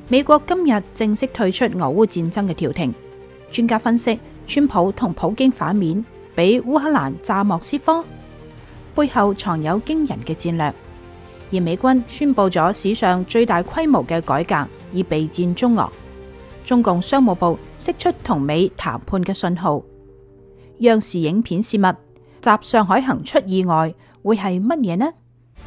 美國今日正式退出俄烏戰爭嘅調停。專家分析，川普同普京反面，俾烏克蘭炸莫斯科，背後藏有驚人嘅戰略。而美軍宣布咗史上最大規模嘅改革，以備戰中俄。中共商務部釋出同美談判嘅信號。央視影片洩密，集上海行出意外，會係乜嘢呢？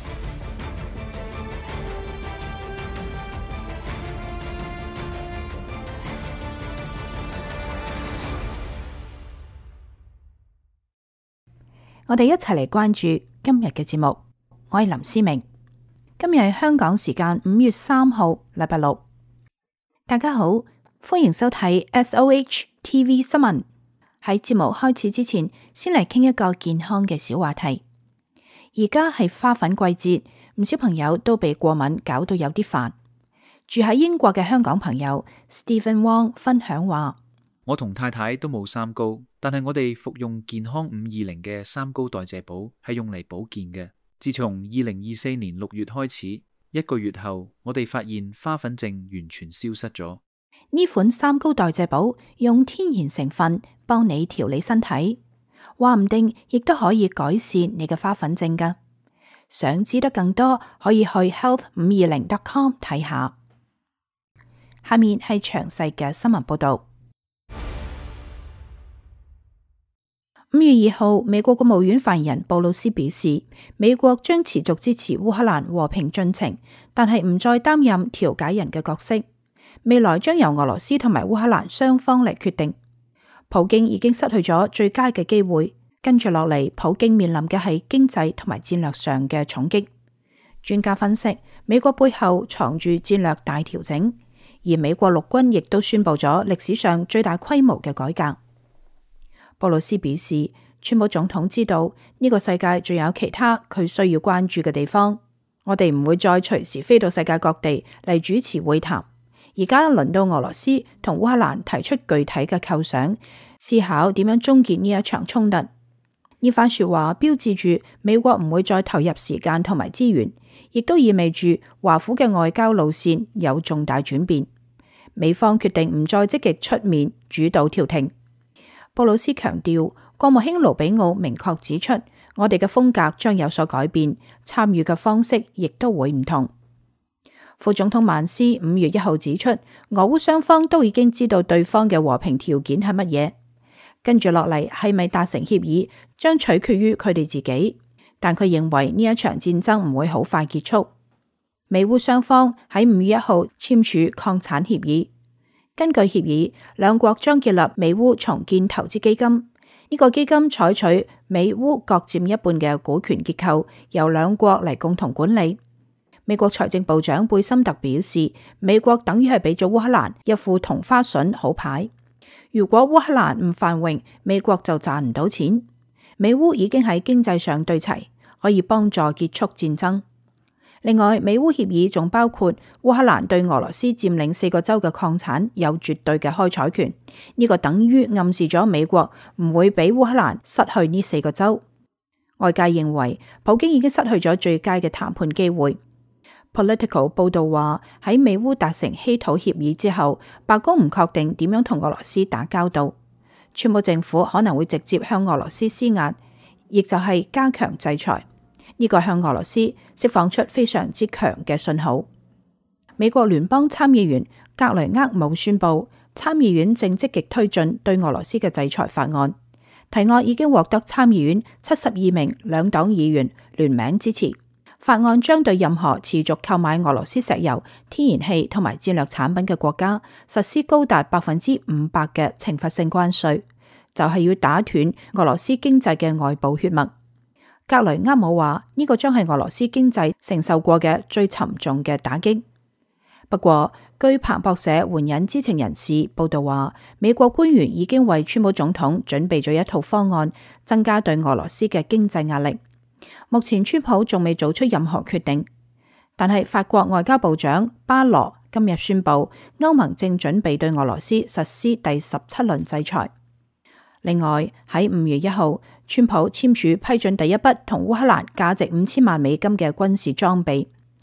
我哋一齊嚟關注今日嘅節目。我係林思明，今日係香港時間5月3號，禮拜六。大家好，歡迎收睇 SOH TV 新聞。喺節目開始之前，先嚟傾一個健康嘅小話題。而家係花粉季節，唔少朋友都被過敏搞到有啲煩。住喺英國嘅香港朋友 Stephen Wong 分享話： 我同太太都冇三高，但係我哋服用健康520嘅三高代謝寶係用嚟保健嘅。自從2024年6月開始，1個月後，我哋發現花粉症完全消失咗。 呢款三高代謝寶用天然成分幫你調理身體，話唔定亦都可以改善你嘅花粉症㗎。想知得更多，可以去 health520.com 睇下。下面係詳細嘅新聞報道。5月2號，美國國務院發言人布魯斯表示，美國將持續支持烏克蘭和平進程，但係唔再擔任調解人嘅角色。未來將由俄羅斯同埋烏克蘭雙方嚟決定。普京已經失去咗最佳嘅機會，跟住落嚟，普京面臨嘅係經濟同埋戰略上嘅重擊。專家分析，美國背後藏住戰略大調整，而美國陸軍亦都宣布咗歷史上最大規模嘅改革。布魯斯表示，川普總統知道呢個世界仲有其他佢需要關注嘅地方，我哋唔會再隨時飛到世界各地嚟主持會談。而家輪到俄羅斯同烏克蘭提出具體嘅構想，思考點樣終結呢一場衝突。呢番說話標誌住美國唔會再投入時間同埋資源，亦都意味住華府嘅外交路線有重大轉變。美方決定唔再積極出面主導調停。布魯斯強調，國務卿盧比奧明確指出，我哋嘅風格將有所改變，參與嘅方式亦都會唔同。副總統曼斯5月1號指出，俄烏雙方都已經知道對方嘅和平條件係乜嘢，跟住落嚟係咪達成協議，將取決於佢哋自己。但佢認為呢一場戰爭唔會好快結束。美烏雙方喺5月1號簽署礦產協議。根據協議，兩國將建立美烏重建投資基金。呢個基金採取美烏各佔一半嘅股權結構，由兩國嚟共同管理。美國財政部長貝森特表示，美國等於係俾咗烏克蘭一副同花順好牌。如果烏克蘭唔繁榮，美國就賺唔到錢。美烏已經喺經濟上對齊，可以幫助結束戰爭。另外，美烏協議仲包括烏克蘭對俄羅斯佔領4個州嘅礦產有絕對嘅開採權，呢個等於暗示咗美國唔會俾烏克蘭失去呢4個州。外界認為普京已經失去咗最佳嘅談判機會。Political 報道話，喺美烏達成稀土協議之後，白宮唔確定點樣同俄羅斯打交道。川普政府可能會直接向俄羅斯施壓，亦就係加強制裁。呢個向俄羅斯釋放出非常之強嘅信號。美國聯邦參議員格雷厄姆宣布，參議院正積極推進對俄羅斯嘅制裁法案，提案已經獲得參議院72名兩黨議員聯名支持。法案將對任何持續購買俄羅斯石油、天然氣同埋戰略產品嘅國家實施高達500%嘅懲罰性關稅，就係要打斷俄羅斯經濟嘅外部血脈。格雷厄姆話，呢個將係俄羅斯經濟承受過嘅最沉重嘅打擊。不過，據彭博社援引知情人士報道話，美國官員已經為川普總統準備咗一套方案，增加對俄羅斯嘅經濟壓力。目前川普仲未做出任何決定，但係法國外交部長巴羅今日宣布，歐盟正準備對俄羅斯實施第17輪制裁。另外喺5月1號，川普簽署批准第一筆同烏克蘭價值5000萬美金嘅軍事裝備。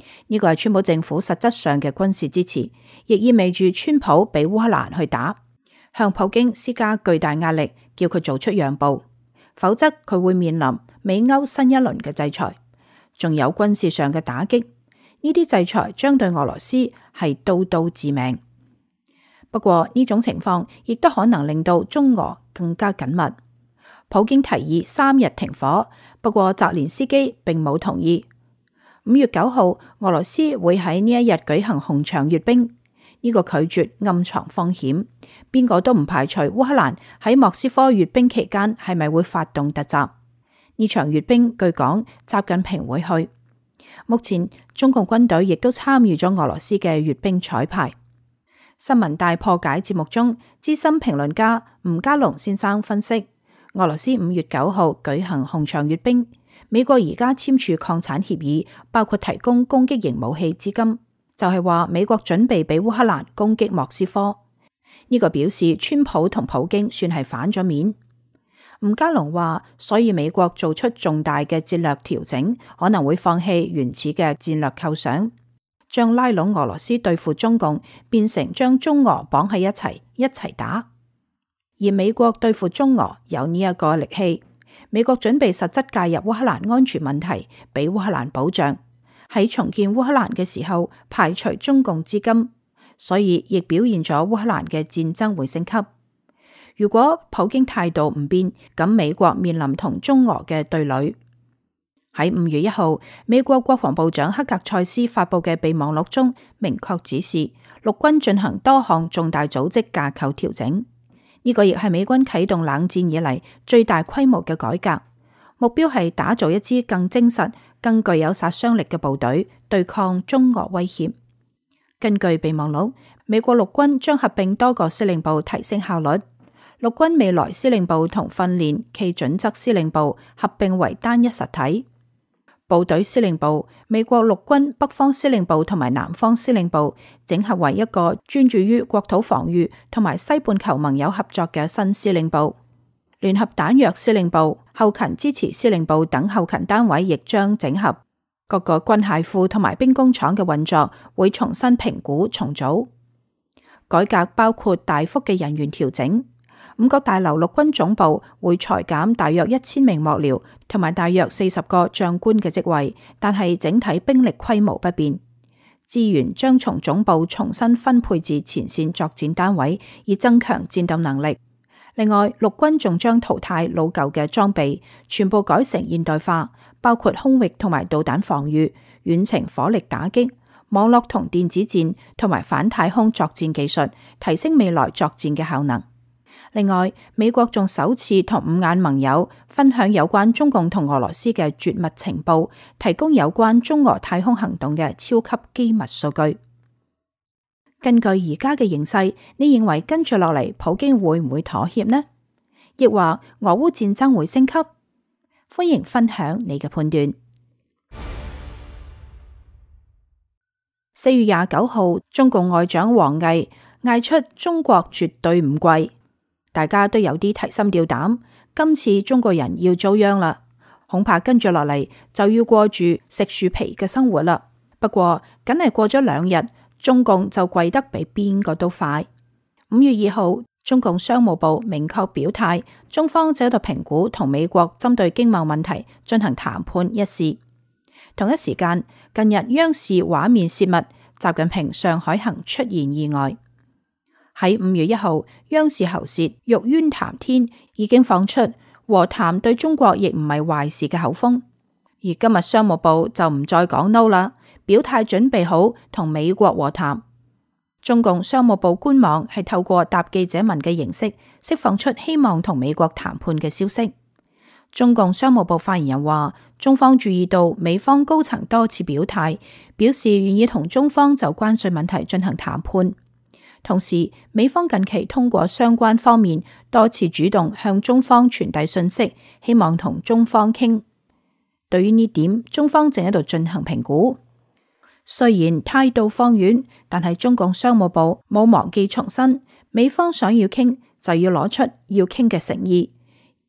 呢個係川普政府實質上嘅軍事支持，亦意味住川普俾烏克蘭去打，向普京施加巨大壓力，叫佢做出讓步，否則佢會面臨美歐新一輪嘅制裁，仲有軍事上嘅打擊。呢啲制裁將對俄羅斯係刀刀致命。不過呢種情況亦都可能令到中俄更加緊密。普京提議3日停火，不過澤連斯基並冇同意。5月9號，俄羅斯會喺呢一日舉行紅場閱兵，呢個拒絕暗藏風險，邊個都唔排除烏克蘭喺莫斯科閱兵期間係咪會發動突襲。呢場閱兵據講習近平會去。目前中共軍隊亦都參與咗俄羅斯嘅閱兵彩排。新聞大破解節目中，資深評論家吳家龍先生分析，俄羅斯5月9號舉行紅場閱兵，美國而家簽署擴產協議，包括提供攻擊型武器資金，就係話美國準備俾烏克蘭攻擊莫斯科。呢個表示川普同普京算係反咗面。吳家龍話，所以美國做出重大嘅戰略調整，可能會放棄原始嘅戰略構想，將拉攏俄羅斯對付中共變成將中俄綁喺一齊打。而美國對付中俄有呢一個力氣，美國準備實質介入烏克蘭安全問題，俾烏克蘭保障，喺重建烏克蘭嘅時候排除中共資金，所以亦表現咗烏克蘭嘅戰爭會升級。如果普京態度唔變，咁美國面臨同中俄嘅對壘。喺5月1號，美國國防部長克格塞斯發佈嘅備忘錄中明確指示，陸軍進行多項重大組織架構調整。呢個亦係美軍啟動冷戰以嚟最大規模嘅改革，目標係打造一支更精實、更具有殺傷力嘅部隊，對抗中俄威脅。根據備忘錄，美國陸軍將合併多個司令部，提升效率。陸軍未來司令部同訓練暨準則司令部合併為單一實體。部隊司令部、美國陸軍北方司令部同埋南方司令部整合為一個專注於國土防禦同埋西半球盟友合作嘅新司令部。聯合彈藥司令部、後勤支持司令部等後勤單位亦將整合。各個軍械庫同埋兵工廠嘅運作會重新評估重組。改革包括大幅嘅人員調整。五角大樓陸軍總部會裁減大約1000名幕僚同埋大約40個將官嘅職位，但係整體兵力規模不變。資源將從總部重新分配至前線作戰單位，以增強戰鬥能力。另外，陸軍仲將淘汰老舊嘅裝備，全部改成現代化，包括空域同埋導彈防禦、遠程火力打擊、網絡同電子戰同埋反太空作戰技術，提升未來作戰嘅效能。另外，美國仲首次同5眼盟友分享有關中共同俄羅斯嘅絕密情報，提供有關中俄太空行動嘅超級機密數據。根據而家嘅形勢，你認為跟住落嚟普京會唔會妥協呢？亦或俄烏戰爭會升級？歡迎分享你嘅判斷。4月29號，中共外長王毅嗌出中國絕對唔跪。大家都有啲提心吊膽，今次中國人要遭殃啦，恐怕跟住落嚟就要過住食樹皮嘅生活啦。不過，梗係過咗2日，中共就跪得比邊個都快。5月2號，中共商務部明確表態，中方正喺度評估同美國針對經貿問題進行談判一事。同一時間，近日央視畫面洩密，習近平上海行出現意外。喺5月1號，央視喉舌玉淵談天已經放出和談對中國亦唔係壞事嘅口風，而今日商務部就唔再講 no 啦，表態準備好同美國和談。中共商務部官網係透過答記者文嘅形式釋放出希望同美國談判嘅消息。中共商務部發言人話，中方注意到美方高層多次表態，表示願意同中方就關稅問題進行談判。同時，美方近期通過相關方面多次主動向中方傳遞信息，希望同中方傾。對於呢點，中方正喺度進行評估。雖然態度放軟，但係中共商務部冇忘記重申，美方想要傾就要攞出要傾嘅誠意，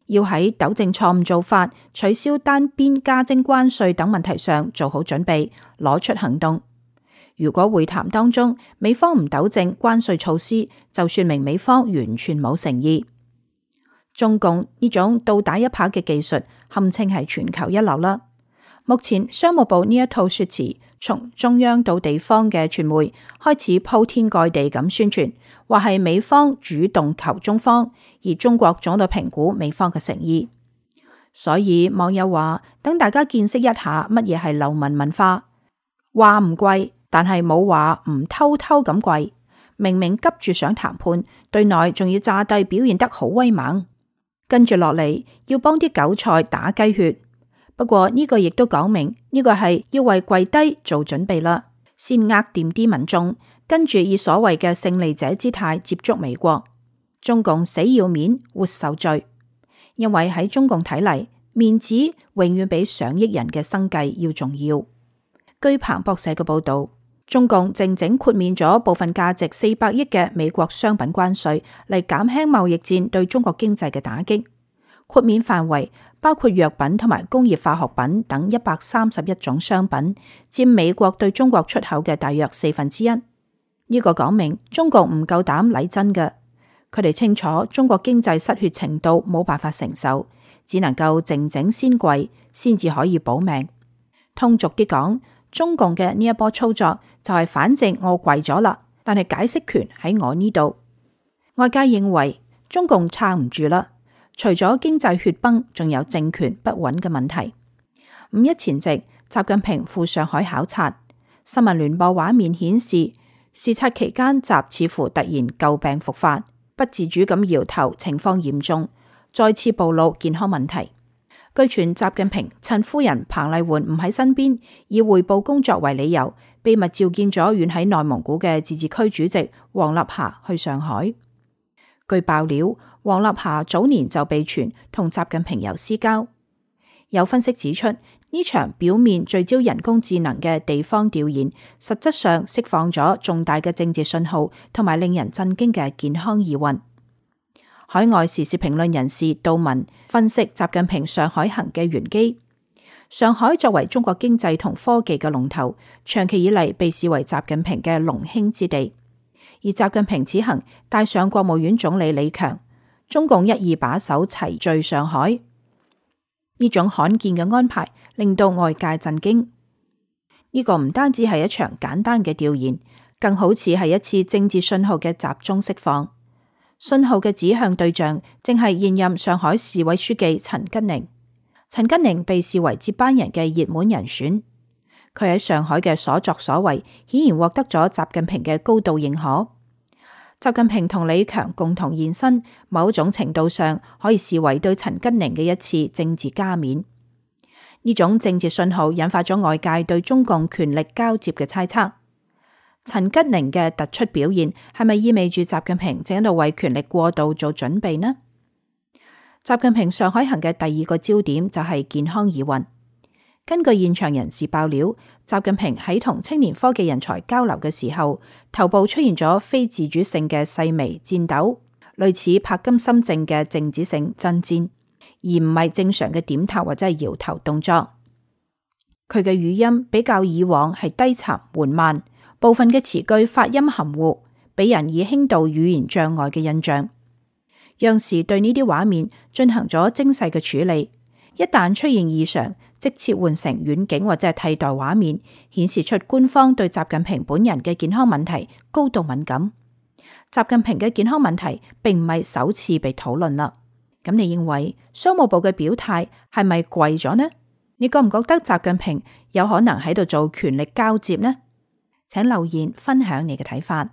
要喺糾正錯誤做法、取消單邊加徵關稅等問題上做好準備，攞出行動。如果會談當中美方唔糾正關稅措施，就說明美方完全冇誠意。中共呢種倒打一耙嘅技術，堪稱係全球一流啦。目前商務部呢一套說辭，從中央到地方嘅傳媒開始鋪天蓋地咁宣傳，話係美方主動求中方，而中國總喺度評估美方嘅誠意。所以網友話，等大家見識一下乜嘢係流氓文化，話唔貴，但係冇話唔偷偷咁貴。明明急住想談判，對內仲要詐帝表現得好威猛，跟住落嚟要幫啲韭菜打雞血。不過呢個亦都講明呢個係要為跪低做準備啦，先呃掂啲民眾，跟住以所謂嘅勝利者姿態接觸美國。中共死要面活受罪，因為喺中共睇嚟，面子永遠比上億人嘅生計要重要。據彭博社嘅報道，中共靜靜豁免咗部分價值400億嘅美國商品關稅，嚟減輕貿易戰對中國經濟嘅打擊。豁免範圍包括藥品同埋工業化學品等131種商品，佔美國對中國出口嘅大約1/4。呢個講明中國唔夠膽嚟真嘅，佢哋清楚中國經濟失血程度冇辦法承受，只能夠靜靜先跪，先至可以保命。通俗啲講，中共嘅呢一波操作就係反正我跪咗啦，但係解釋權喺我呢度。外界認為中共撐唔住啦。除咗經濟血崩，仲有政權不穩嘅問題。5一前夕，習近平赴上海考察，新聞聯播畫面顯示，視察期間習似乎突然舊病復發，不自主咁搖頭，情況嚴重，再次暴露健康問題。據傳習近平趁夫人彭麗媛唔喺身邊，以匯報工作為理由，秘密召見咗遠喺內蒙古嘅自治區主席王立霞去上海。據爆料，王立霞早年就被傳同習近平有私交。有分析指出，呢場表面聚焦人工智能嘅地方調研，實質上釋放咗重大嘅政治信號，同埋令人震驚嘅健康疑雲。海外時事評論人士杜文分析習近平上海行嘅玄機。上海作為中國經濟同科技嘅龍頭，長期以嚟被視為習近平嘅龍興之地。而習近平此行帶上國務院總理李強，中共一二把手齊聚上海，呢種罕見嘅安排令到外界震驚。呢個唔單止係一場簡單嘅調研，更好似係一次政治信號嘅集中釋放。信號嘅指向對象正係現任上海市委書記陳吉寧。陳吉寧被視為接班人嘅熱門人選。佢喺上海嘅所作所為，顯然獲得咗習近平嘅高度認可。習近平同李強共同現身，某種程度上可以視為對陳吉寧嘅一次政治加冕。呢種政治信號引發咗外界對中共權力交接嘅猜測。陳吉寧嘅突出表現係咪意味住習近平正喺度為權力過渡做準備呢？習近平上海行嘅第二個焦點就係健康疑雲。根據現場人士爆料，習近平喺同青年科技人才交流嘅時候，頭部出現咗非自主性嘅細微顫抖，類似帕金森症嘅靜止性震顫，而唔係正常嘅點頭或者係搖頭動作。佢嘅語音比較以往係低沉緩慢，部分嘅詞句發音含糊，俾人以輕度語言障礙嘅印象。央視對呢啲畫面進行咗精細嘅處理，一旦出現異常，即切換成遠景或者係替代畫面，顯示出官方對習近平本人嘅健康問題高度敏感。習近平嘅健康問題並唔係首次被討論啦。咁你認為商務部嘅表態係咪跪咗呢？你覺唔覺得習近平有可能喺度做權力交接呢？請留言分享你嘅睇法。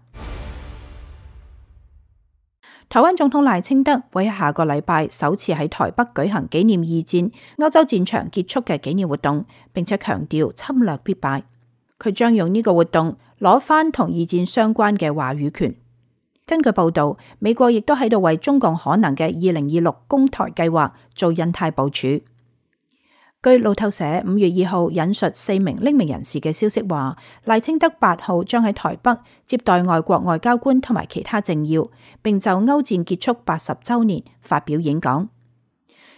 台灣總統賴清德會喺下個禮拜首次喺台北舉行紀念二戰歐洲戰場結束嘅紀念活動，並且強調侵略必敗。佢將用呢個活動攞返同二戰相關嘅話語權。根據報道，美國亦都喺度為中共可能嘅2026攻台計劃做印太部署。據路透社5月2號引述4名匿名人士嘅消息話，賴清德8號將喺台北接待外國外交官同埋其他政要，並就歐戰結束80週年發表演講。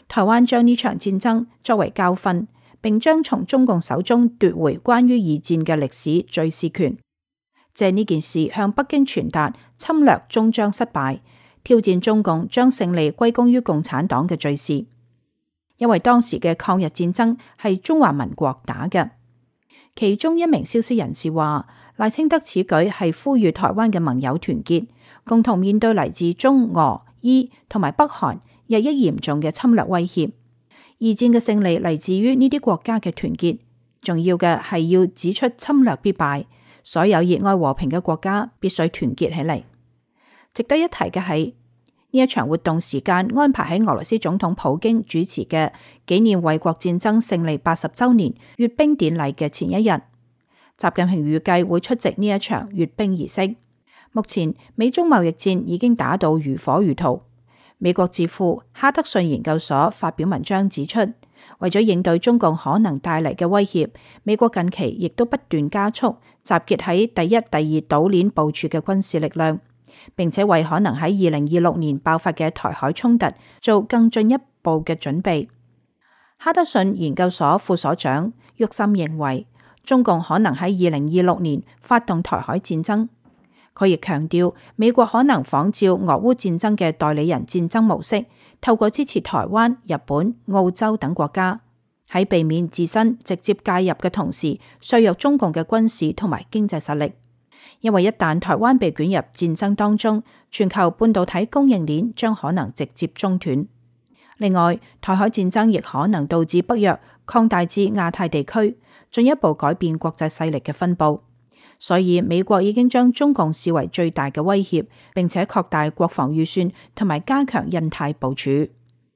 台灣將呢場戰爭作為教訓，並將從中共手中奪回關於二戰嘅歷史敘事權，借呢件事向北京傳達侵略終將失敗，挑戰中共將勝利歸功於共產黨嘅敘事。因為當時嘅抗日戰爭係中華民國打嘅。其中一名消息人士話，賴清德此舉係呼籲台灣嘅盟友團結，共同面對嚟自中俄伊同埋北韓日益嚴重嘅侵略威脅。二戰嘅勝利嚟自於呢啲國家嘅團結，重要嘅係要指出侵略必敗，所有熱愛和平嘅國家必須團結起嚟。值得一提嘅係，呢一場活動時間安排喺俄羅斯總統普京主持嘅紀念衛國戰爭勝利80週年閱兵典禮嘅前一日。習近平預計會出席呢一場閱兵儀式。目前美中貿易戰已經打到如火如荼。美國智庫哈德遜研究所發表文章指出，為咗應對中共可能帶嚟嘅威脅，美國近期亦都不斷加速集結喺第一、第二島鏈部署嘅軍事力量，並且為可能喺2026年爆發嘅台海衝突做更進一步嘅準備。哈德遜研究所副所長郁森認為，中共可能喺2026年發動台海戰爭。佢亦強調，美國可能仿照俄烏戰爭嘅代理人戰爭模式，透過支持台灣、日本、澳洲等國家，喺避免自身直接介入嘅同時，削弱中共嘅軍事同埋經濟實力。因為一旦台灣被捲入戰爭當中，全球半導體供應鏈將可能直接中斷。另外，台海戰爭亦可能導致北約擴大至亞太地區，進一步改變國際勢力嘅分佈。所以美國已經將中共視為最大嘅威脅，並且擴大國防預算同埋加強印太部署。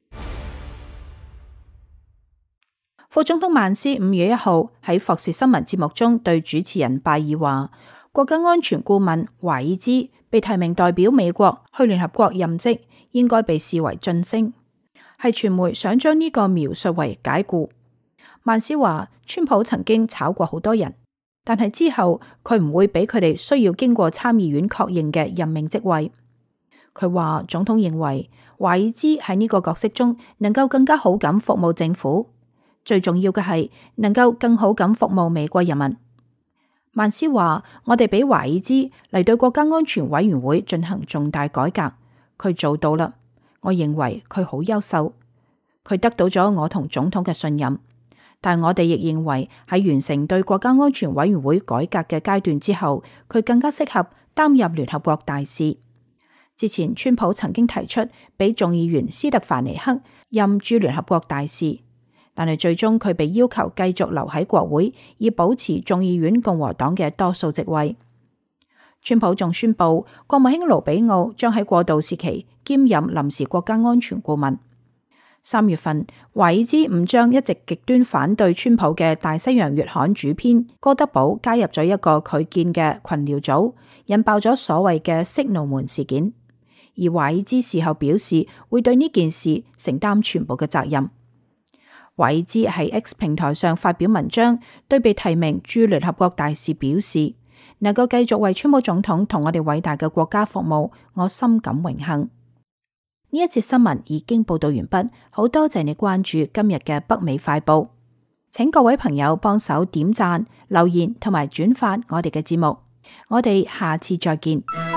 副總統曼斯5月1號喺霍士新聞節目中對主持人拜爾話，國家安全顧問華爾茲被提名代表美國去聯合國任職，應該被視為晉升。係傳媒想將呢個描述為解僱。曼斯話，川普曾經炒過好多人，但係之後佢唔會俾佢哋需要經過參議院確認嘅任命職位。佢話總統認為華爾茲喺呢個角色中能夠更加好咁服務政府，最重要嘅係能夠更好咁服務美國人民。曼斯話，我哋俾華爾茲嚟對國家安全委員會進行重大改革，佢做到啦。我認為佢好優秀，佢得到咗我同總統嘅信任。但我哋亦認為喺完成對國家安全委員會改革嘅階段之後，佢更加適合擔任聯合國大使。之前川普曾經提出俾眾議員斯特凡尼克任駐聯合國大使，但係最終佢被要求繼續留喺國會，以保持眾議院共和黨嘅多數席位。川普仲宣布，國務卿盧比奧將喺過渡時期兼任臨時國家安全顧問。3月份，華爾茲誤將一直極端反對川普嘅大西洋月刊主編哥德堡加入咗一個佢建嘅群聊組，引爆咗所謂嘅息怒門事件。而華爾茲事後表示會對呢件事承擔全部嘅責任。華爾茲喺 X 平台上發表文章，對被提名駐聯合國大使表示，能夠繼續為川普總統同我哋偉大嘅國家服務，我深感榮幸。呢一節新聞已經報道完畢，好多謝你關注今日嘅北美快報，請各位朋友幫手點讚、留言同埋轉發我哋嘅節目，我哋下次再見。